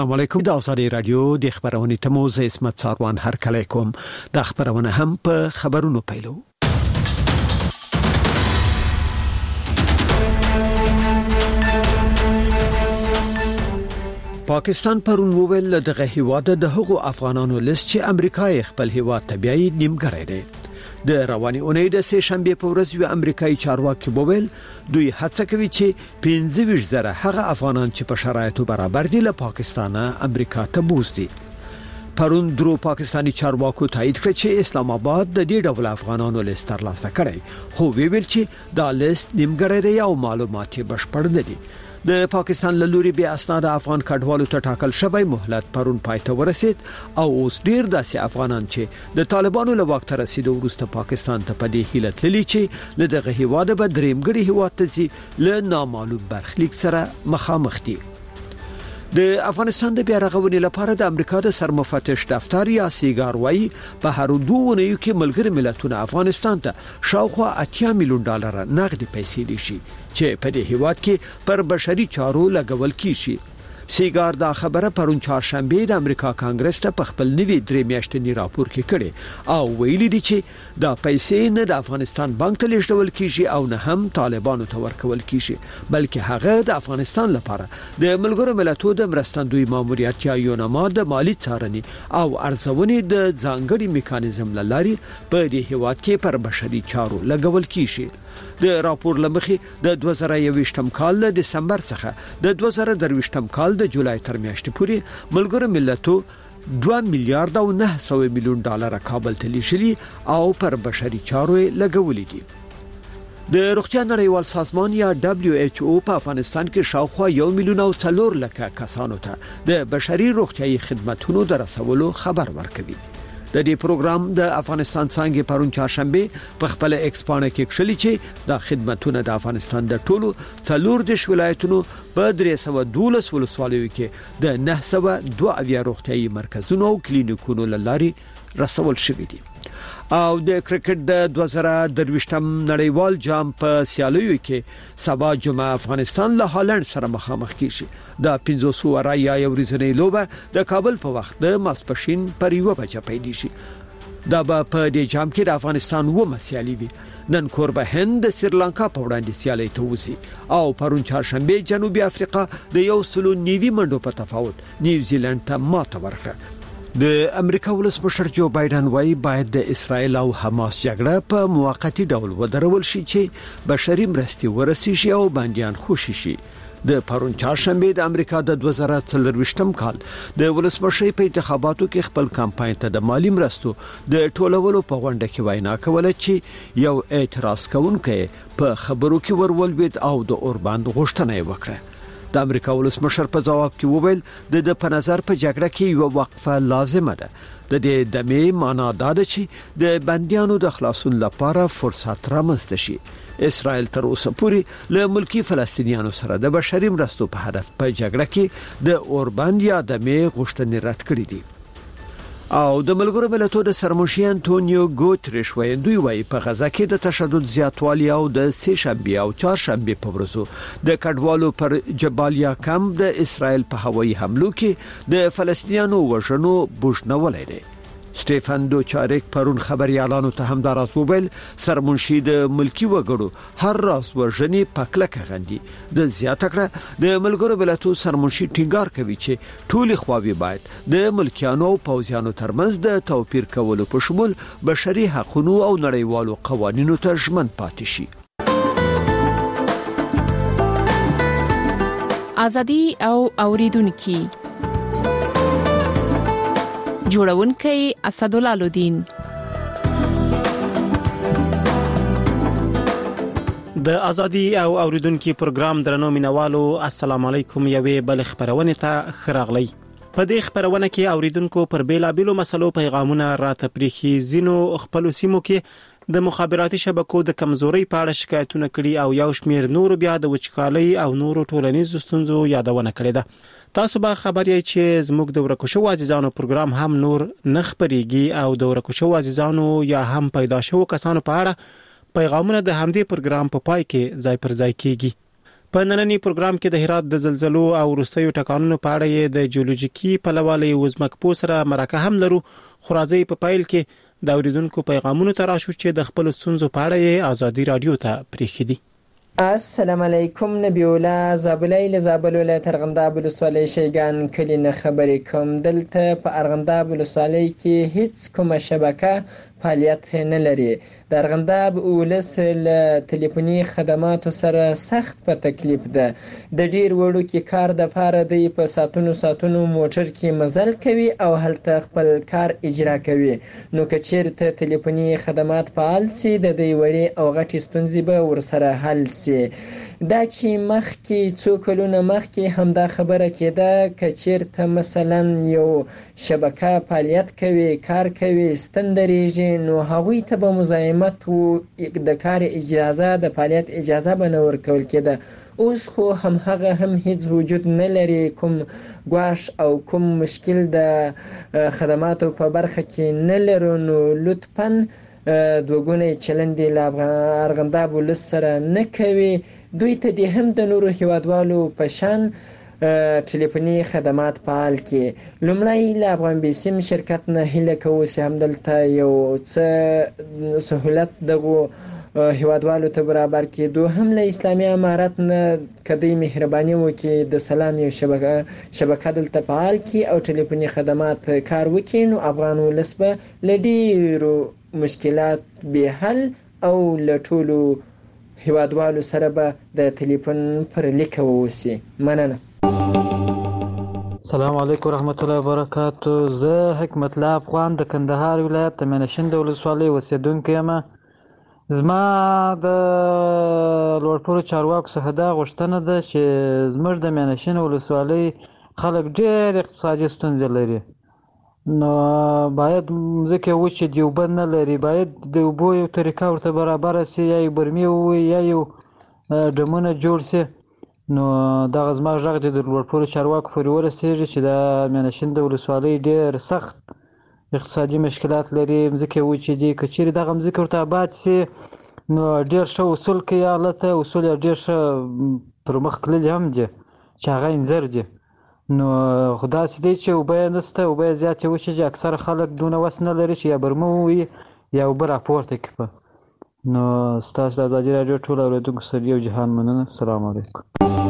السلام علیکم. د آزادی رادیو د خبرونې تموز اسمت ساروان هر کله کوم د خبرونه هم په خبرونو پیلو. پاکستان پرون وویل دغه هیواد د هغو افغانانو لست چې امریکا خپل هیواد ته بیاي نیمګړی دی. د رواني اونۍ د سه شنبه په ورځ یو امریکایي چارواکي وویل دوی هڅه کوي چې 15,000 هغه افغانان چې په شرایطو برابر دي له پاکستانه امریکا ته بوزي. پرون درو پاکستانی چارواکو تایید کړ چې اسلام آباد د دې ډول افغانانو لیست ترلاسه کړي، خو ویل چې دا لیست نیمګړی دی او معلومات یې بشپړ نه دي. د پاکستان له لوري بیا اسناد افغان کډوالو ته ټاکل شوی مهلت پرون پایته ورسید او اوس ډیر داسې افغانان چې د طالبانو له وخت رسیدو وروسته پاکستان ته په دې هیله تللی چې له دغه هیواده به درېمګړي هیواد ته ځي له نامعلوم برخلیک سره مخامخ دي. د افغانستان د بیا رغونې لپاره د امریکا د سرمفتش دفتر یا سیګاروي په هر دوه ونیو کې ملګری ملتونه افغانستان ته شاوخوا $80 میلیون نغدي پیسې دي شي چې په دې هیواد کې پر بشري چارو لګول کیږي. سیګار دا خبره پرون چهارشنبه د امریکا کانګرس ته په خپل نوي 3 میاشتنی راپور کې کړي او ویلي دي چې دا پیسې نه د افغانستان بانک ته لیږدول کیږي او نه هم طالبانو ته ورکول کیږي، بلکې هغه د افغانستان لپاره د ملګرو ملتونو د مرستندوی ماموریت یا یوناما د مالی څارنې او ارزونې د ځانګړي میکانیزم لاري په دې هیواد کې پر بشري چارو لګول کیږي. د راپور لمخې د 2021م کال د دسمبر څخه د 2023م کال د جولای تر میاشتې پورې ملګرو ملتونو $2 میلیارډ او $900 میلیون کابل ته لیږلي او پر بشري چارو لګولې دي. د روغتیا نړیوال سازمان یا WHO په افغانستان کې شاوخوا 1 میلیون او 4 لک کسانو ته د بشري روغتيایي خدماتو د رسولو خبر ورکوي. د دې پروګرام د افغانستان څنګه پرون چهارشنبه په خپل ایکسپانه کې کښلي چې د خدماتونو د افغانستان د ټولو 14 ولایتونو په 312 ولسوالیو کې د 902 روغتيایي مرکزونو او کلینیکونو لاري رسول شوي دي. او د کرکټ د 2023م نړیوال جام په سیالیو کې سبا جمعه افغانستان له هالند سره مخامخ کیږي. د 500 رایا یو ورځنی لوبه د کابل په وخت د ماسپښین پر 1 بجې پیل شي. دا به په دې جام کې د افغانستان و مسیالي وي. نن کوربه هند د سریلانکا په وړاندې سیالي ته وځي او پرون چهارشنبه جنوبي افریقا د 190 منډو په تفاوت نیوزیلند ته ماته ورکړه. د امریکا ولسمشر جو بایدن وايي باید د اسرائیل او حماس جګړه په موقتی ډول ودرول شي چې بشري مرستې ورسیږي او بنديان خوشي شي. د پرون چهارشنبه د امریکا د 2024م کال د ولسمشر په انتخاباتو کې خپل کمپاین ته د مالی مرستو د ټولولو په غونډه کې وینا کوله چې یو اعتراض کوونکی په خبرو کې ورولوید او د اورباند غوښتنه وکړه. د امریکا ولسمشر په جواب کې وویل د په نظر په جګړه کې یو وقفه لازمه ده. د دې دمه معنا دا ده چې د بنديانو د خلاصون لپاره فرصت رامنځته شي. اسرائیل تر اوسه پورې له ملکی فلسطینیانو سره د بشري مرستو په هدف په جګړه کې د اورباند یا دمه غوښتنې رد کړې دي. او د ملګرو ملتونو د سرمنشي انټونیو ګوتریش وایي وايي په غزا کې د تشدد زیاتوالی او د سه شنبه او چهارشنبه په ورځو د کډوالو پر جبالیا کمپ د اسرائیل په هوایي حملو کې د فلسطینیانو وژنو بوجنولې دي. سټيفن دوچارک پرون خبريالانو ته هم دا راز وویل سرمنشي د ملکی وګړو هر راز ورژنې پکلکه غندي. د زیاته کړه د ملګرو ملتونو سرمنشي ټینګار کوي چې ټول خواوې باید د ملکیانو او پوځیانو ترمنځ د توپیر کولو په شمول بشري حقوقو او نړیوالو قوانینو ته ژمن پاتې شي. ازادي او اوریدونکو جوړونکي اسدالله لودین. د ازادي او اوریدونکو پروګرام درنو مینوالو السلام علیکم. یوې بل خبرونه ته خراغلی. په دې خبرونه کې اوریدونکو پر بیلابیلو مسلو پیغامونه راته پریخي. زینو خپل سیمو کې د مخابراتي شبکو د کمزوري په اړه شکایتونه کړي او یو شمیر نور بیا د وچکالۍ او نورو ټولنیزو ستونزو یادونه کړې ده. تاسو به خبر یې چې زموږ د ورکوشو عزیزانو پروګرام هم نور نخبريږي او د ورکوشو عزیزانو یا هم پیدا شو کسانو په اړه پیغامونه د همدې پروګرام په پای کې ځای پر ځای کیږي. په نننی پروګرام کې د هرات د زلزلو او وروستیو ټکانونو په اړه د جیولوژیکي پلوالي وزمکپو سره مرکه هم لرو. خو راځي په پایل کې د اوریدونکو پیغامونو ته راشو چې د خپل ستونزو په اړه ازادي رادیو ته پریښي دي. السلام علیکم. نبی الله زابلای له زابل ولایت ارغنداب ولسوالۍ شیګان کلی نه خبرې کوم. دلته په ارغنداب ولسوالۍ کې هیڅ کومه شبکه فعالیت نه لري. د ارغنداب ولس له ټلیفوني خدماتو سره سخت په تکلیف ده. د ډیر وړو کې کار د پاره دی په ساتونو موټر کې مزل کوي او هلته خپل کار اجرا کوي. نو که چیرته ټلیفوني خدمات فعال سي د دې وړي او غټي ستونزې به ورسره حل سي. دا چې مخکې څو کلونه مخکې هم دا خبره کېده که چیرته مثلا یو شبکه فعالیت کوي کار کوي ستندریږي نو هغوی ته به مزاحمت د کار اجازه د فعالیت اجازه به نه ورکول کېده. اوس خو هم هغه هم هیڅ وجود نه لري. کوم ګواښ او کوم مشکل د خدماتو په برخه کې نه لرو. نو لطفاً دوګونی چلند له ارغنداب ولس سره نه کوي. دوی ته د هم د نورو هیوادوالو په شان ټلیفوني خدمات فعال کړي. لومړی له افغان بیسیم شرکت نه هیله کوو چې همدلته یو څه سهولت دغو هیوادوالو ته برابر کړي. دوهم له اسلامي امارت نه کدی مهرباني وکړي د سلام یو شبکه دلته فعال کړي او ټلیفوني خدمات کار وکړي. نو افغان ولس به له ډیرو مشکلات به حل او له ټولو هیوادوالو سره به د ټلیفون پر لیک ووسی. مننه. السلام علیکم ورحمت الله وبرکاتو. زه حکمت الله افغان د کندهار ولایت د مینشین د ولسوالۍ اوسیدونکی یم. زما د لوړپوړو چارواکو څخه دا غوښتنه ده چې زموږ د مینشین ولسوالۍ خلک ډېر اقتصادي ستونزې لري. نو باید ځکه وچې د اوبه نه لري باید د اوبو یو طریقه ورته برابره سي یا یو برمې ووي یا یو ډمونه جوړ سي. نو دغه زما غږ د لوړپوړو چارواکو پورې ورسېږي چې د مینشین د ولسوالۍ ډېر سخت اقتصادي مشکلات لري. مځکې وچې دي. که چیرې دغه مځکې ورته آباد سي نو ډېر ښه اصول کوي هلته. اصول یې ډېر ښه پر مخ تللي هم دي چې هغه انځر دي. نو خو داسې دی چې اوبه یې نشته. اوبه یې زیاتې وچې دي. اکثره خلک دونه وس نه لري چې یا برمه ووهي یا اوبه راپورته کړي. نو ستاسو د ازادي راډیو ټول اورېدونکو سره یو جهان مننه. السلام علیکم.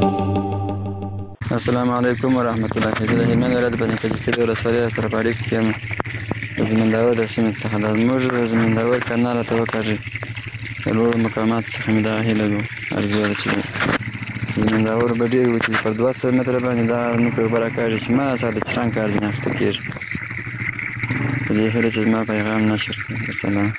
السلام علیکم ورحمت الله. زه د هلمند ولایت بني کجکي د ولسوالۍ سرپاړي کې یم. د زمینداور د سیمې څخه د زموږ د زمینداور کانال ته وکړي د لوړو مقاماتو څخه مې دا هیله ده ارزو ده چې زمینداور به ډېر وي چې پر 200 متره باندې دا نوکر اوبه راکاږي چې ما سره د چران کار ځینې اخیستل کېږي. په دې هیله چې زما پیغام نشر کړي. السلام.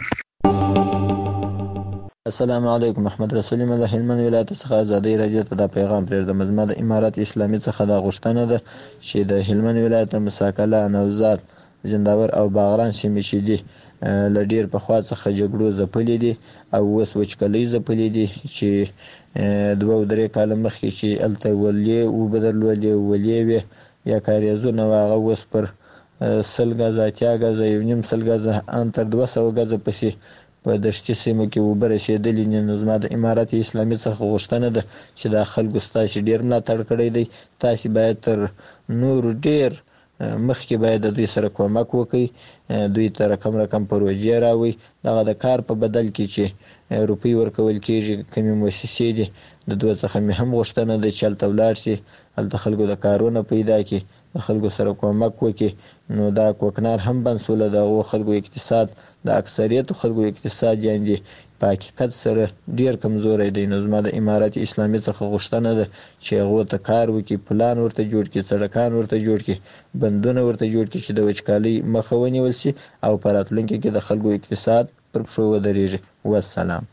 السلام علیکم. محمد رسول الله هلمند ولایت څخه ازادي رادیو ته دا پیغام پرېږدم. زما د امارات اسلامي څخه دا غوښتنه ده چې د هلمند ولایت مساکله نوزاد زنداور او باغران سیمې چې دي له ډېر پخوا څخه جګړو ځپلې دي او اوس وچکالۍ ځپلې دي چې 2-3 کاله مخکې چې هلته ولې اوبه درلودې ولې وې یا کاریزونه وه هغه اوس پر 100 ګزه 80 ګزه 1.5 ګزه ان تر 200 ګزه پسې په دشتي سیمو کې اوبه رسېدلې دي. نو زما د امارت اسلامي څخه غوښتنه ده چې دا خلکو ستاسې ډېر ملاتړ کړی دی. تاسې باید تر نورو ډېر مخکې باید د دوی سره کومک وکړئ. دوی ته رقم پروژې راوړئ. دغه د کار په بدل کې چې روپۍ ورکول کېږي کومې مؤسسې دي د دوی څخه مې هم غوښتنه ده چې هلته ولاړ شي هلته خلکو د کارونه پیدا کړي د خلکو سره کومک وکړي. نو دا کوکنار هم بند سوله د هغو خلکو اقتصاد د اکثریتو خلکو اقتصاد یعنې په حقیقت سره ډېر کمزوری دی. نو زما د امارت اسلامي څخه غوښتنه ده چې هغو ته کار وکړي پلان ورته جوړ کړي سړکان ورته جوړ کړي بندونه ورته جوړ کړي چې د وچکالۍ مخه ونیول شي او په راتلونکي کې د خلکو اقتصاد پر پښو ودرېږي. والسلام.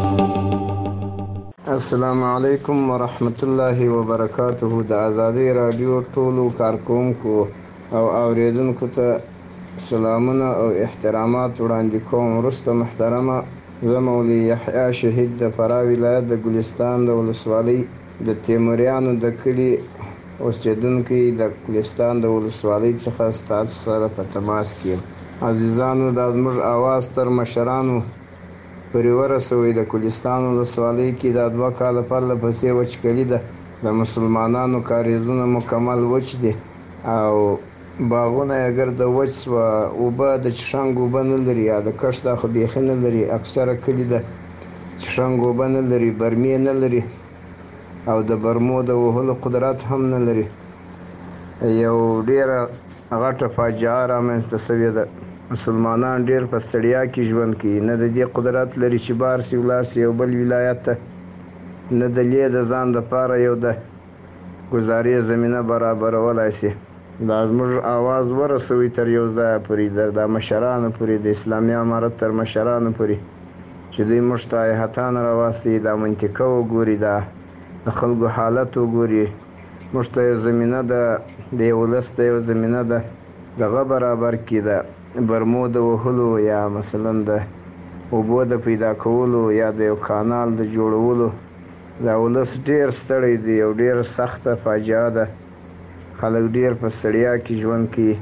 السلام علیکم ورحمت الله وبرکاته. د ازادي رادیو ټولو کارکونکو او اوریدونکو ته سلامونه او احترامات وړاندې کوم. وروسته محترمه زه مولوي یحیی شهید د فراه ولایت د ګلستان د ولسوالۍ د تیموریانو د کلي اوسیدونکی د ګلستان د ولسوالۍ څخه ستاسو سره په تماس کې یم. عزیزانو دا زموږ اواز تر مشرانو پورې ورسوي. د کوهستان ولسوالۍ کې دا 2 کاله پرله پسې وچکلي ده. د مسلمانانو کاریزونه مکمل وچ دي او باغونه یې ګرده وچ سوه. اوبه د چشنګ اوبه نه لري، یا د کښت دا خو بیخي نه لري. اکثره کلي د چشنګ اوبه نه لري، برمې نه لري او د برمو د وهلو قدرت هم نه لري. یو ډیره غټه فاجعه رامنځته سوې ده. مسلمانان ډیر په ستړیا کې ژوند کوي، نه د دې قدرت لري چې بار سي ولاړ سي یو بل ولایت ته، نه د لې د ځان دپاره یو د ګزارې زمینه برابرولای سي. دا زموږ آواز ورسوي تر یو ځایه پورې، د مشرانو پورې، د اسلامي امارت تر مشرانو پورې، چې دوی موږ ته هیحتان راواستي، دا منطقه وګوري، دا د خلکو حالت وګوري. موږ ته یو زمینه د یو ولس ته یو زمینه ده دغه برابر کړي، د برمو د وهلو یا مثلا د اوبو د پیدا کولو یا د یو کانال د جوړولو. دا ولس ډیر ستړی دی او ډیر سخته فاجعه ده. خلک ډیر په ستړیا کې ژوند کوي.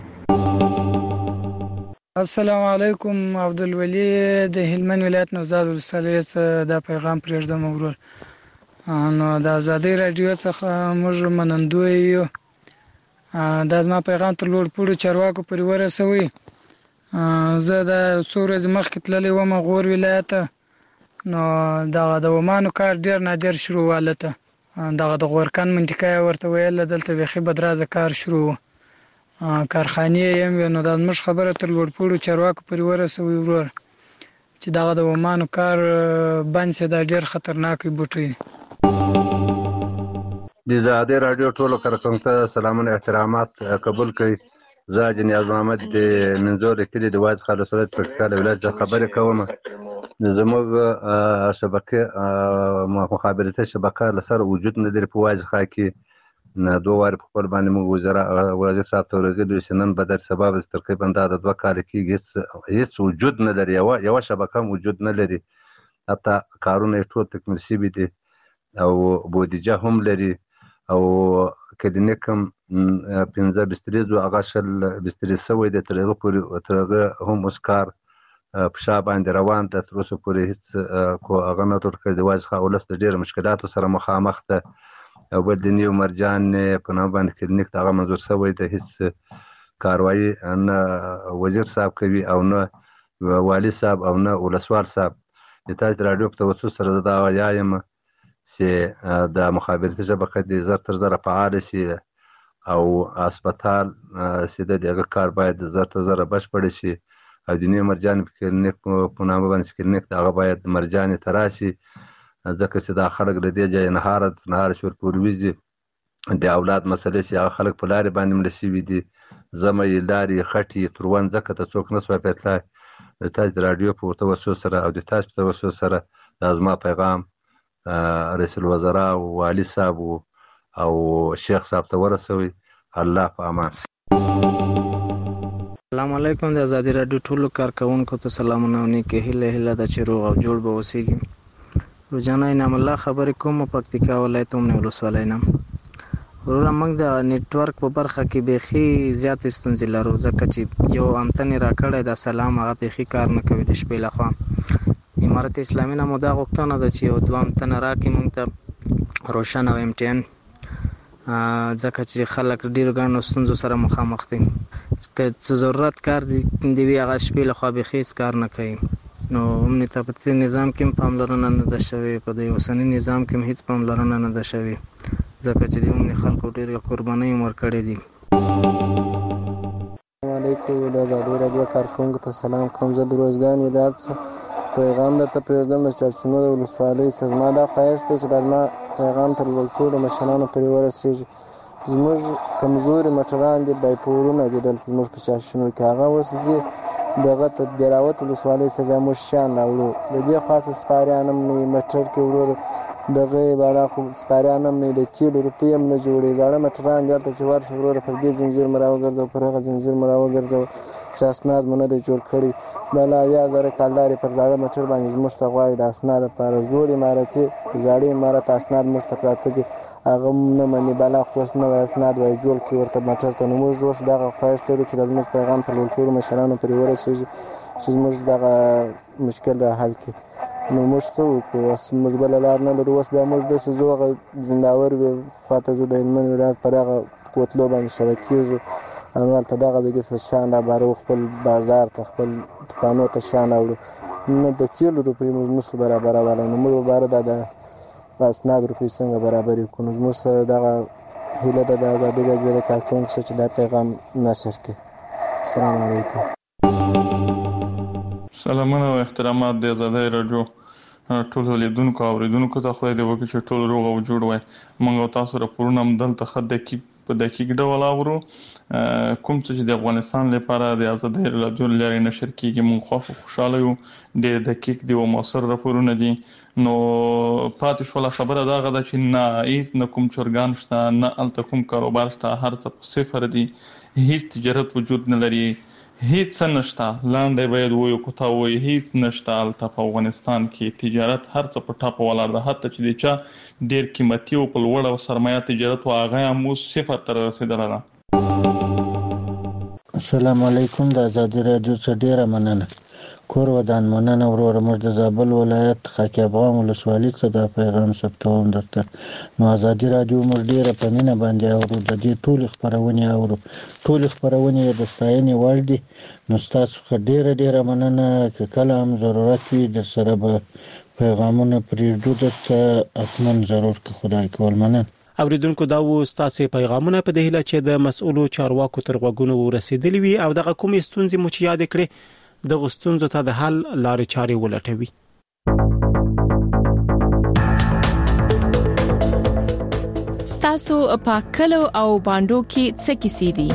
السلام علیکم. عبدالولي د هلمند ولایت نوزاد ولسوالۍ څخه دا پیغام پرېږدم ورور. نو د ازادۍ راډیو څخه موږ منندوی یو. دا زما پیغام تر لوړ پوړو چارواکو پورې ورسوي. زه د څو ورځې مخکې تللی وم غور ولایت ته. نو دغه د ومانو کار ډېر نادر شروع والته. دغه د غورکن منطقه یې ورته ویله، دلته بیخي بدرازه کار شروع و، کارخانې یې هم وې. نو دا زموږ خبره تر لوړ پوړو چارواکو پورې ورسوي ورور، چې دغه د ومانو کار بند سي. دا ډېر خطرناک بوټی دی. د ازادۍ راډیو ټولو کارکوونکو ته سلامونه احترامات قبول کړئ. زه حاجي نیاز محمد د منځور کلي د واعظ خالص ولایت پکتیکا ولایت څخه خبرې کوم. زموږ شبکې مخابراتي شبکه له سره وجود نه لري په واعظ خا کې. 2 وارې په خپل باندې موږ وزیر صاحب ته ورغلي چې نن به در سبا به تقریبا دا د 2 کال کېږي هېڅ وجود نه لري، یوه شبکه هم وجود نه لري. حتی کارونه یې ټول تکمیل شوي دي او بودیجه هم لري او کلینیک هم 15 بسترې زو هغه 20 بسترې شوی دی. تر هغه پورې هم اوس کار په شا باندې روان ده. تر اوسه پورې هېڅ هغه نه تور کړی. د واعظ خا ولس د ډېرو مشکلاتو سره مخامخ ده. او بل د نیو مرجان په نامه باندې کلینیک د هغه منظور شوی دی. هېڅ کاروایي نه وزیر صاحب کوي او نه والي صاحب او نه ولسوال صاحب. د تاسو راډیو په توسط سره زه دا وایم چې د مخابراتي شبکه دې زر تر زره فعال شي او هسپتال چې د هغه کار باید زر تر زره بشپړ شي. او د نیو مرجان کلینیک په نامه باندې کلینیک د هغه باید مرجانې ته راشي، ځکه چې دا خلک له دې ځایه نهار شور پورې وځي. د اولاد مسلې چې هغه خلک په لارې باندې مړه شوي دي، زمې لارې خټې تروان، ځکه ته څوک نه سوای پیتلای. د تاسو د راډیو په توسط سره او د تاسو په توسط سره دا زما پیغام رئیس الوزرا او والي صاحب او شیخ صاحب ته ورسوي. الله په امان. السلام علیکم. د ازادۍ راډیو ټولو کارکوونکو ته سلامونه او نیکې هیله ده چې روغ او جوړ به اوسیږي. روزانه انعام الله خبرې کوم پکتیکا ولایت اومنه ولسوالۍ نه. وروره موږ د نیټورک په برخه کې بیخي زیات ستونزې لرو، ځکه چې یو امتن راکړی د سلام هغه بیخي کار نه کوي د شپې لخوا. امارت اسلامي نه مو دا غوښتنه ده چې یو 2 امتن راکړي موږ ته روشن او MTN، ځکه چې خلک ډېرو ګڼو ستونزو سره مخامخ دي. که څه ضرورت کار دی وي هغه شپې لخوا بیخي هېڅ کار نه کوي. نو امنیتي نظام کې هم پاملرنه نه ده شوې، په د اوسني نظام کې هم هېڅ پاملرنه نه ده شوې، ځکه چې د عمومي خلکو ډېرې قربانۍ هم ورکړې دي. السلام علیکم. د ازادۍ راډیو کارکوونکو ته سلام کوم. زه د روزګان ولایت څخه پیغام درته پرېږدم د چارچینو د ولسوالۍ څخه. زما دا خواهش دی چې دا زما پیغام تر ټولو مشرانو پورې ورسېږي. زموږ کمزوري مټران دي، بایپورونه دي دلته زموږ په چارچینو کې. هغه اوس ځي دغه ته دراوت ولسوالۍ څخه بیا موږ شیان راوړو. د دې خاصه سپاریان هم نه وي مټر کې ورور دغه بالا خو سپاریان هم نه وي، د کیلو روپۍ هم نه جوړوي. زاړه مټران دي هلته چې ورشي وروره پر دې زنځیر مو راوګرځوه، پر هغه زنځیر مو راوګرځوه چې اسناد مو نه دی جوړ کړی. بله 80,000 کالدارې پر زاړه مټر باندې زموږ څخه غواړي د اسناد لپاره. زوړ امارتي د زاړه امارت اسناد موږ ته پراته دي، هغه نه مني. بلا خو اوس نوی اسناد وایي جوړ کړي ورته مټر ته. نو موږ اوس دغه خواهش لرو چې د زموږ پیغام تر ټولو مشرانو پورې ورسېږي چې زموږ دغه مشکل را حل کړي. نو موږ څه وکړو؟ اوس موږ بله لار نه لرو. اوس بیا موږ داسې ځو هغه زنداور خواته ځو، د هلمند ولایت پر هغه کوتلو باندې شوه کېږو، همالته دغه دګې څه شیان رابارو، خپل بازار ته خپل دوکانو ته شیان راوړو. نه د تیلو روپۍ موږ نشو برابرولی، نو موږ باره دا د اسناد روپۍ څنګه برابرې کړو؟ نو زموږ سره دغه هیله ده د ازادي راډیو د کارکوونکو سره چې دا پیغام نشر کړي. السلام علیکم. سلامونه او احترامات د ازادي راډیو ټول لیدونکو او اوریدونکو ته. خدای دې وکړي چې ټول روغ او جوړ وای. موږ تاسو راپورونه هم دلته په دقیق ډول اورو. کوم چې د افغانستان لپاره د ازادي راډیو لارې نشر کیږي موږ خوشاله یو. ډېر دقیق دي او موثر راپورونه دي. نو پاتې شوله خبره دا غده چې نه هیڅ نه کوم چرګان شته، نه الته کوم کاروبار شته، هر څه په صفر دي، هیڅ تجارت وجود نه لري، هیڅ نشته. لاندې باید وایو کوتا وایي هیڅ نشته الته په افغانستان کې. تجارت هر څه په ټاپه ولاړ ده، حتی چې د چا ډېر قیمتي او په لوړ او سرمایه تجارت و هغه هم اوس صفر ته رسیدلی ده. السلام علیکم. د ازادي راډیو څخه ډیره مننه. کور ودان مننه وروره. موږ د زابل ولایت خاکی افغان ولسوالۍ څخه دا پیغام ثبتوم درته. نو ازادي راډیو موږ ډیره په مینه باندې اورو، د دې ټولې خپرونې اورو، ټولې خپرونې د ستاینې وړ دي. نو ستاسو څخه ډیره مننه. که کله هم ضرورت وي در سره به پیغامونه پرېږدو درته، حتما ضرور که خدای کول. مننه. اوریدونکو دا و ستاسو پیغامونه په دې هیله چې د مسؤلو چارواکو تر غوږونو ورسېدلي وي او دغه کومې ستونزې مو چې یاد کړې دغه ستونزو ته د حل لارې چارې ولټوي. ستاسو په کلو او باندو کې څه کیسې دي؟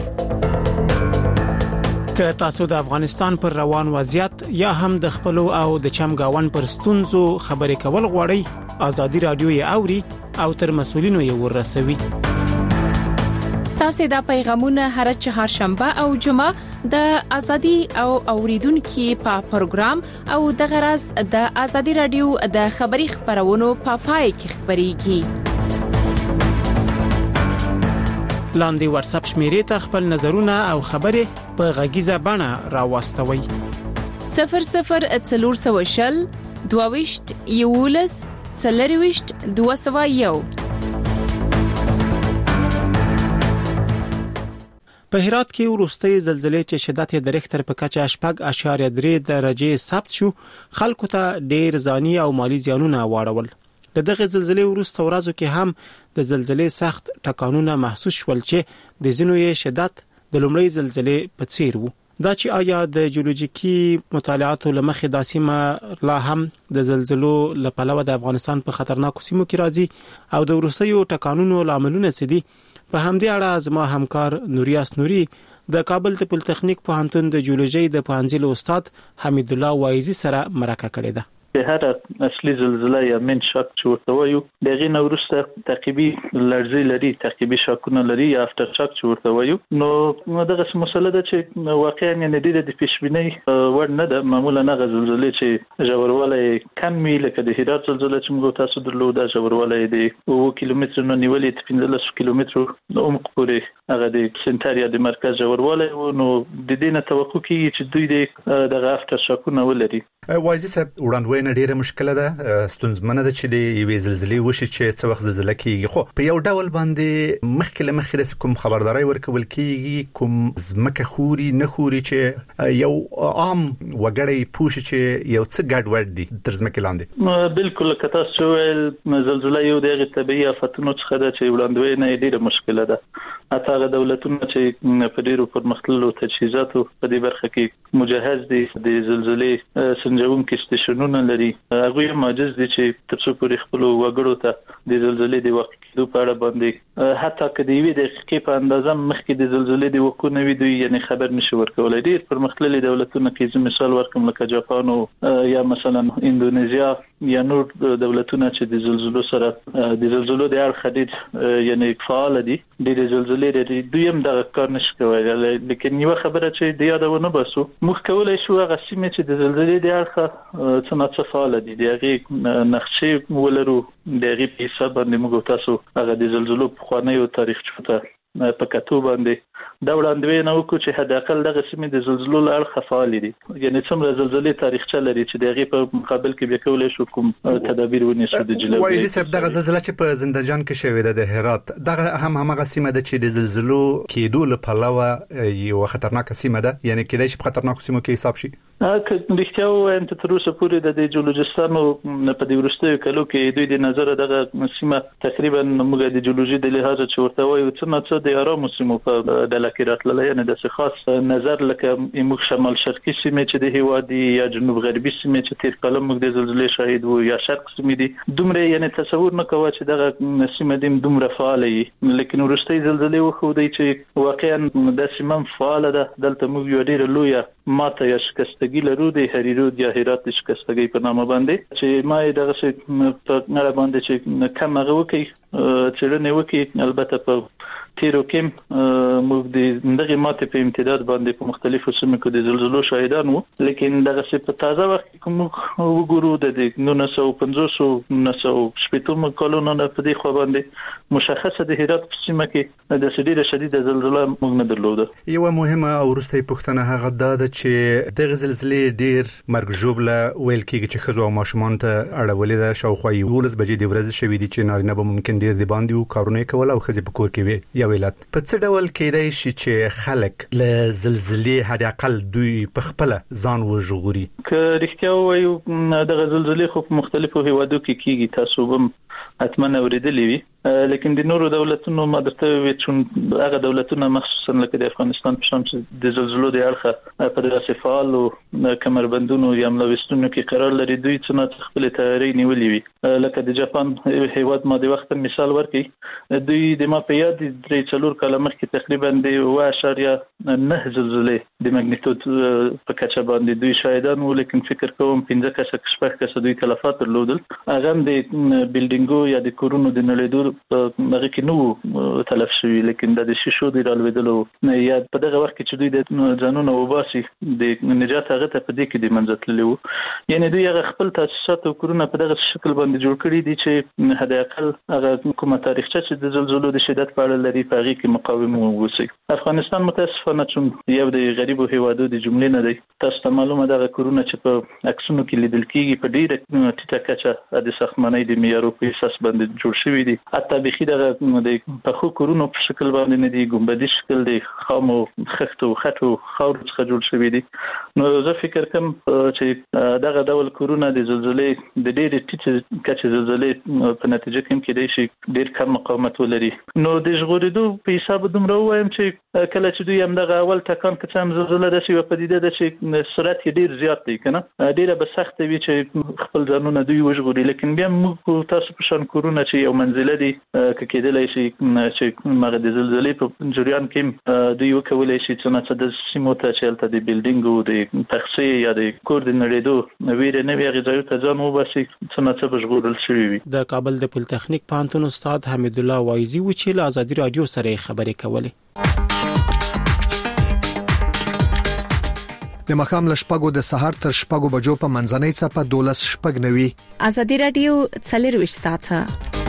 که تاسو د افغانستان پر روان وضعیت یا هم د خپل او د چمګاون پر ستونزو خبرې کول غواړئ، ازادي راډیو یې اوري او تر مسؤلینو یې ورسوي. ستاسو دا پیغامونه هر چهارشنبه او جمعه د ازادي او اوریدونکو په پروګرام او د غرض د ازادي راډیو د خبري خبرونو په پای کې خبريږي. لاندې واتس اپ شمیرې ته خپل نظرونه او خبرې په غږیزه بڼه راوستوي. 0040 22 یولس 201. په هرات کې وروستۍ زلزلې چې شدت یې د ریختر په کچه 8.3 درجه ثبت شو، خلکو ته ډېر ځاني او مالی زیانونه واړول. له دغه زلزلې وروسته ورځو کې هم د زلزلې سخت ټکانونه محسوس شول چې د زینو یې شدت د لومړۍ زلزلې په څیر وو. دا چې آیا د جیولوژیکي مطالعاتو لمخې د سیمه لا هم د زلزلو لپاره د افغانستان په خطرناکو سیمو کې راځي او د وروستیو ټکانونو لاملونه څه دي؟ په همدې اړه زما همکار نوریاس نوري د کابل د پولیټیکنیک پوهنتون د جیولوژي د پوهنځي استاد حمید الله وایزي سره مرکه کړې ده. هر اصلي زلزلہ یا من شاک چې ورته وایو دغه نو وروسته تعقیبي لړزې لري، تعقیبي شاکونه لري یا افټر شاک چې ورته وایو. نو دغه مسله ده چې واقعا نه دي د پیشبینۍ ور نه ده. معمولا هغه زلزلې چې ژوروالی کم وي لکه د هرات زلزلہ چې موږ تاسو درلوده ژوروالی د 2 کیلومتر نه نیولې 15 کیلومتر عمق پورې هغه د سنټاریا د مرکز ژوروالی و. نو د دې نه توقع کیږي چې دوی دغه افټر شاکونه ولري. وایزي صاحب وړاندوینه ډیره مشکله ده، ستونزمنه ده چې د یوې زلزلې وشي چې څه وخت زلزلہ کیږي. خو په یو ډول باندې مخکې کوم خبرداري ورکول کیږي، کوم ځمکه خوري نه خوري چې یو عام وګړی پوښي چې یو څه ګډوډ دي تر ځمکې لاندې. بالکل کته چې زلزلہ یو دغه طبيعي آفتونو څخه ده چې وړاندوینه ډیره مشکله ده. اته دولتونه چې په ډیرو پرمختللو تجهیزاتو په دې برخه کې مجهز دي د زلزلې سنجونکو سټیشنونه لري، هغه معجز دي چې تر څو پورې خپل وګړو ته د زلزلې د وخت کېدو په اړه باندې حتی که د یوې دقیقې په اندازه مخکې د زلزلې د وقوع نه وي دوی یعنی خبر نشي ورکولای. ډیر پرمختللي دولتونه کې مثال ورکوم لکه جاپان یا مثلا اندونیزیا یا نور دولتونه چې د زلزلو سره د زلزلو د اړخ دي یعنی فعال دي د زلزلې د دوی هم د کار نشي کولای. لیکن یو خبره چې د یادونه باسو موږ کولای شو هغه سیمه چې د زلزلې د اړخ څنګه فعال دي دغه نقشې ولرو دغه په حساب باندې موږ تاسو هغه د زلزلو په خوانیو تاریخ چوته په کتو باندې دا وړاندوینه وکړو چې حد اقل دغه سیمې د زلزلو له اړخه فعال دي، یعنی څومره زلزلې تاریخچه لري چې دغه په مقابل کې به کولای شو کوم تدابیر ونیسو د جلوي. وایي چې دغه زلزلہ چې په زندهجان کې شوې ده د هرات، دغه همغه سیمه ده چې د زلزلو کېدو له پلوه یو خطرناک سیمه ده، یعنی کېدای شي په خطرناکو سیمو کې حساب شي. که رښتیا وایم ته تر اوسه پورې د جیولوجستانو په دې وروستیو کلو کې دوی د نظر دغه سیمه تقریبا موږ د جیولوژي د لحاظ چې ورته وایو څه د آرامو سیمو په ډله کې راتللی، یعنی د خاص نظر لکه موږ شمال شرقي سیمه چې د هیواد یا جنوب غربي سیمه چې تیر کال موږ د زلزلې شاهد وو یا شرق سیمه دي، دومره یعنی تصور نه کوي چې دغه سیمه د دومره فعال وي، لیکن ورستۍ زلزلې وخوندي چې واقعا د سیمه فعال ده. دلته موږ یو ډیر لوی ماته یا شکستګي لرو د هریرود یا هرات د شکستګي په نامه باندې چې ما دغه څه په نړۍ باندې چې کم هغه وکي چې نه وکي. البته په تیرو کې موږ د دغه ماته په امتداد باندې په مختلفو سیمو کې د زلزلو شاهدان وو، لیکن دغه څه په تازه وخت کې موږ وګورو د 1950 1970 کلونو نه په دې خو باندې مشخصه د هرات په سیمه کې د شدید زلزلې موږ نه درلوده. یو مهمه او وروستۍ پوښتنه هغه ده چې دغه زلزلې ډیر مرګ ژوبله ویل کېږي چې خزو او ماشومان ته اړولې ده. شاوخوا 12 بجې د ورځې شوې دي چې نارینه به ممکن ډیر دی باندې او کارونه کول او خزي په کور کې وي یا ویلات. په څه ډول کېدای شي چې خلک له زلزلې حد اقل دوی په خپل ځان وژغوري؟ که رښتیا وایو دغه زلزلې خو په مختلفو هیوادو کې کیږي، تاسو هم حتما اوریدلې وي، لیکن د نورو دولتونو مدرته وي چې هغه دولتونه مخصوصا لکه د افغانستان په شان چې د زلزلو د اړخه په دغه فعال او کمربندونو یا ملوثونو کې قرار لري، دوی څنګه خپل تیاری نیولې وي. لکه د جاپان هیواد ما د وخت مثال ورکړي، دوی د ما په یاد 3-4 کال مخکې تقریبا د 1.9 زلزلې د ماګنیټود په کچه باندې دوی شاهدان وو، لیکن فکر کوم 15 کسه دوی تلفات درلودل. هغه د بلډینګو یا د کورونو د نړیدو هغه کې نو تلف شوی، لیکن د شیشو د رالوېدلو یا په دغه وخت کې چې دوی د ځانونو وباسي د نجات هغه ته په دې کې د منځتللو، یعنی دوی هغه خپل تاسیسات او کورونه په دغه شکل باندې جوړ کړی دي چې حد اقل هغه کومه تاریخچه چې د زلزلو د شدت په اړه لري په هغه کې مقاومه ووسی. افغانستان متاسفانه چې یو د غریبو هیوادو د جملې نه دی، تاسو ته معلومه ده کورونه چې په عکسونو کې لیدل کېږي په ډیره ټیټه کچه د ساختمانۍ د معیارو په اساس باندې جوړ شوی دي، حتی بخي دغه د پخو کورونو په شکل باندې نه دي، ګمبدي شکل دی، خامو خښتو خټو خاور څخه جوړ شوی دي. نو زه فکر کوم چې دغه ډول کورونه د زلزلې د ډېرې ټیټې کچې زلزلې په نتیجه کې کېدای شي ډېر کم مقاومت ولري. نو د ژغورېدو په حساب دومره وایم چې کله چې دوی هم دغه اول ټکان کې څه زلزله داسې یوه پدیده ده چې سرعت یې ډېر زیات دی که نه، ډېره به سخته وي چې خپل ځانونه دوی وژغوري، لیکن بیا موږ تاسو په شان کورونه چې یو منزله دي که کېدلی شي چې مغه د زلزلې په جریان کې دوی وکولی شي څه د سیمو ته چې هلته د بلډینګو د تخصیې یا د کور د نړېدو ویره نه وي هغې ځایو ته ځان وباسي څه به ژغورل شوي وي. د کابل د پولتخنیک پوهنتون استاد حمید الله وایزي و چې له ازادي راډیو سره خبرې کولې. د مخام لشپګو د سحر تر شپګو بجو په منځنۍ څپه 12:09 ازادي راډیو 24 ساعته.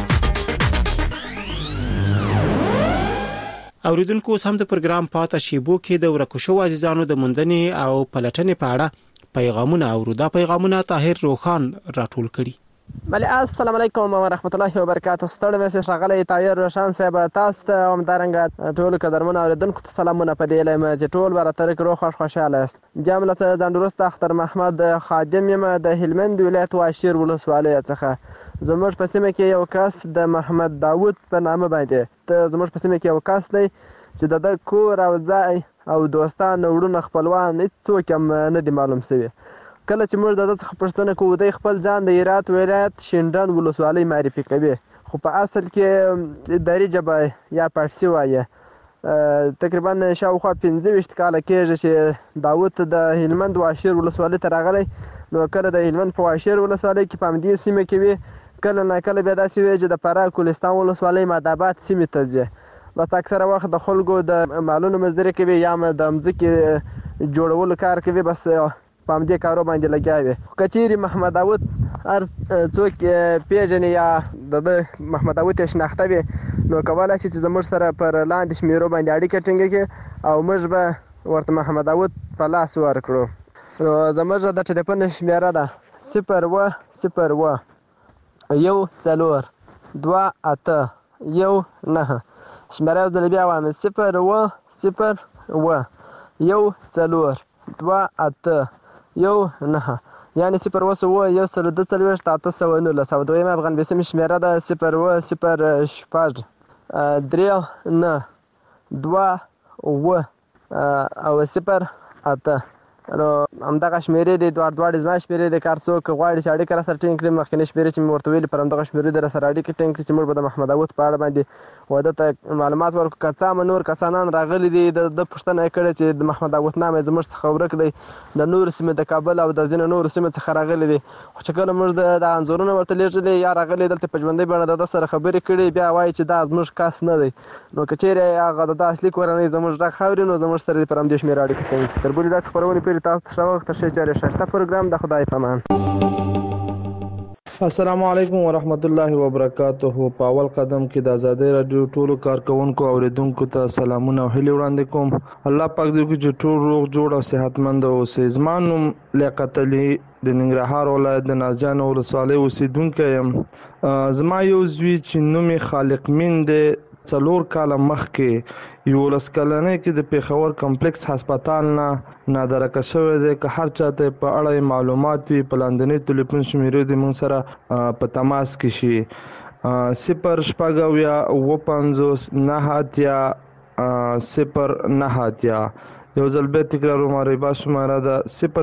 اوریدونکو سم د پروګرام پاته شیبو کې د ورکوشو عزیزانو د مندنې او پلټنې په اړه پیغامونه اورو. دا پیغامونه طاهر روخان راټول کړي. بله السلام علیکم و رحمت الله و برکاته. ستړي مې ښاغلی طاهر روشان صاحب، تاسو ته همدارنګه ټول قدرمن اوریدونکو ته سلامونه په دې لمه چې ټول براتر کړو خوشاله است. جامله ځندرست اختر محمد خادم یم د هلمند ولایت واشیر ولسوالۍ څخه. زموږ په سیمه کې یو کس د محمد داوود په نامه باندې ته زموږ په سیمه کې یو کس دی چې د کور او ځای او دوستان وړونه خپلوان هیڅوک هم نه دي معلوم شوي. کله چې موږ د څخه پوښتنه کوو دی خپل ځان د هرات ولایت شینډن ولسوالۍ معرفي کوي، خو په اصل کې دري ژبه یا پارسي وایي. تقریبا شاوخوا 25 کاله کېږي چې داوود د هلمند واشیر ولسوالۍ ته راغلی. نو کله د هلمند په واشیر ولسوالۍ کې په همدې سیمه کې وي، کله نه کله بیا داسې وي چې د فراه کوهستان ولسوالۍ ماداباد سیمې ته ځي. بس اکثره وخت د خلکو د مالونو مزدوري کوي یا د مځکې جوړولو کار کوي، بس په همدې کارو باندې لګیا وي. که چیرې محمد داوود هر څوک پیژني یا د محمد داوود یې شناخته وي، نو کولای شي چې زموږ سره پر لاندې شمیرو باندې اړیکه ټینګه کړي او موږ به ورته محمد داود په لاس ورکړو. نو زموږ د ټلیفون شمیره ده 0101 28 19. شمیره یو ځل بیا وایم 0101 28 19 یعنی 0 او دویم افغان بیسیم شمیره ده 0 3 9 2 او 0 8. نو همدغه شمیرې دي دواړه زما شمیرې دي. کار څوک غواړي چې اړیکه راسره ټینګ کړي مخکینۍ شمیرې چې مې ورته ویلي پر همدغه شمیرې دې راسره اړیکه ټینګ کړي چې موږ به د محمد داود په اړه باندې واده ته معلومات ورکړو. که څه هم نور کسانان راغلي دي د پوښتنه یې کړې چې د محمد داود نام یې زموږ څخه ورک دی د نورو سیمې د کابل او د ځینو نورو سیمو څخه راغلي دي. خو چې کله موږ د انځورونه ورته لیږلي یا راغلي دلته په ژوندۍ بڼه د ده سره خبرې کړي بیا وایي چې دا زموږ کس نه دی. نو که چیرې هغه د ده اصلي کورنۍ زموږ غږ اوري نو زموږ سره دې پر همدې شمېره اړیکه کوي. تر بلې داسې خپرونې پورې تاسو ته ښه وخت ښه چارې ښایسته پروګرام د خدای په امان. السلام علیکم ورحمت الله وبرکاته. په اول قدم کې د آزادۍ رادیو ټولو کارکونکو اوریدونکو ته سلامونه او هیلې وړاندې کوم. الله پاک دې وکړي چې ټول روغ جوړ او صحتمند اوسئ. زما نوم لیاقت علي د ننګرهار ولایت د نازجان ولسوالۍ اوسیدونکی یم. زما یو زوی چې نوم یې خالق مین دی 4 کاله مخکې 11 کلنۍ کې د پېښور کمپلیکس هسپتال نه نادرکه شوی دی. که هر چاته په اړه معلومات وي په لاندنۍ ټلیفون شمیرې دې موږ سره په تماس کې شي 0 یو ځل بیا تکراروم. ربا شماره ده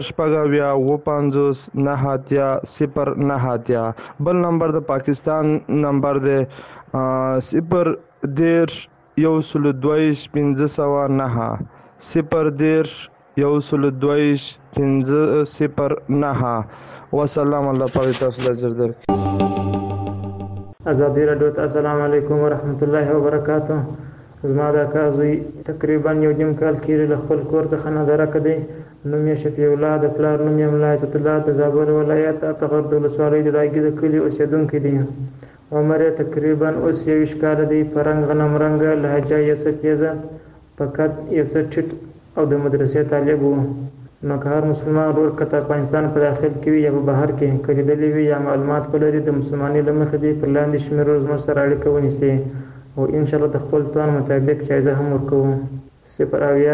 0 بل نمبر د پاکستان نمبر دی 0 10 122 509 0 10 122 509. وسلام. الله پاک تاسو ته اجر درکړي. آزادی رادیو ته السلام علیکم ورحمت الله وبرکاته. زما د کازي تقریبا 1.5 کال کېږي له خپل کور څخه نادرکه دی. نوم یې شفیع الله د پلار نوم یې ملا عزت الله د زابل ولایت اتغر د ولسوالۍ د لاګي د کلي اوسېدونکی دی. عمر یې تقریبا اوس 21 کاله دی. په رنګ غنم رنګه لهجه یې څه تیزه په قد یې څه ټیټ او د مدرسې طالب و. نو که هر مسلمان ورور که د افغانستان په داخل کې وي یا په بهر کې که لیدلی وي یا معلومات ولري د مسلمانۍ له مخې دې پر لاندې شمیرو زموږ سره اړیکه ونیسي او انشاءالله د خپل توان مطابق جایزه هم ورکوو. 0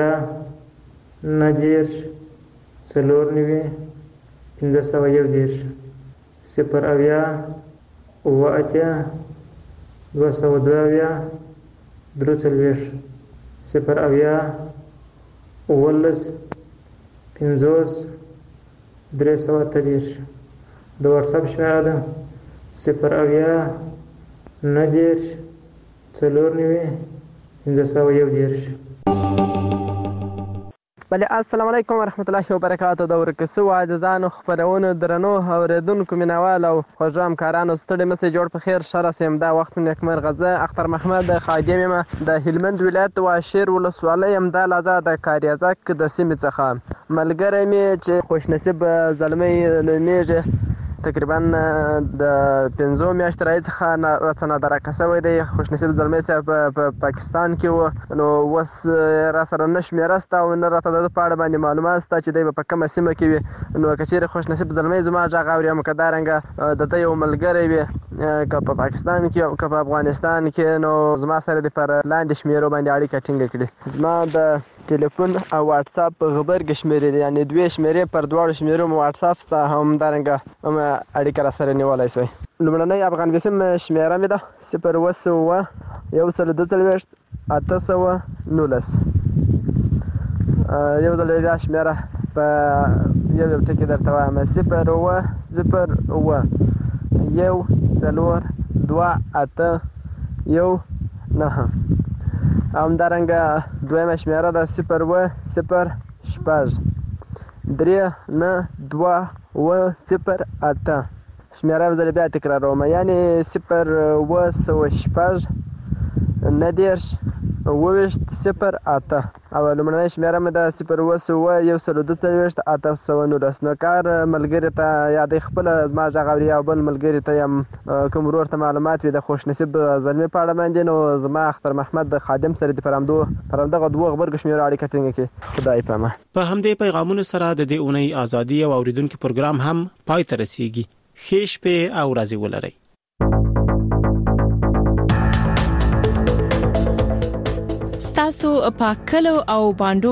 90 4 510 0 اوه 222 43 0 اولس 50 330. د واتساپ شمیره ده 0 90 4 510. بله السلام علیکم ورحمت الله وبرکاته. د ورکسو عاجزانو خپرونو درنو اوریدونکو مینوال او خوږو همکارانو ستړي مسئ جوړ په خیر ښه راسئ. دا وخت نیکمرغه. زه اختر محمد خادم یم د هلمند ولایت واشیر ولسوالۍ همدا لحظه د کاریزک د سیمې څخه. ملګری مې چې خوشنصیب زلمی نومیږي تقریبا د 5 میاشتې راهیسې څخه راته نادرکه شوی دی. خوشنصیب زلمی صاحب په پاکستان کې و. نو اوس را سره نه شمېره شته او نه راته د ده په اړه باندې معلومات شته چې دی به په کومه سیمه کې وي. نو که چېرې خوشنصیب زلمی زما غږ اوري هم که دارنګه د ده یو ملګری وي که په پاکستان کې او که په افغانستان کې نو زما سره دې پر لاندې شمېرو باندې اړیکه ټینګه کړي. زما د ټلیفون او واتساپ غبرګې شمېرې دي یعنې 2 شمېرې پر دواړو شمېرو مو واتساپ شته همدارنګه هم اړیکه را سره نیولی شوی. لومړنۍ افغان بیسیم شمېره مې ده 0 122 819. یو ځل بیا شمېره په یو ټکي درته وایم 0 1 4 همدارنګه دویمه شمېره ده 0 3 9 2 8. شمېره یو ځل بیا تکراروم یعنې 0 90 2808 او لمړنۍ شمیره مې د 0212819 نو کار ملګری ته یادې خپل زما ژغوري او بل ملګری ته يم کوم ورور ته معلومات وي د خوشنصیب زلمي په اړه باندې نو زما اختر محمد د خادم سره د پرمدغه دوه خبرګ شمیره اړیکه ټینګه کړي. خدای پامه. په همدې پیغامونو سره د دې اونۍ ازادي او اوریدونکو پروګرام هم پای ته رسیږي. ښه شپه او ورځې ولرئ. ستاسو په کلو او باندو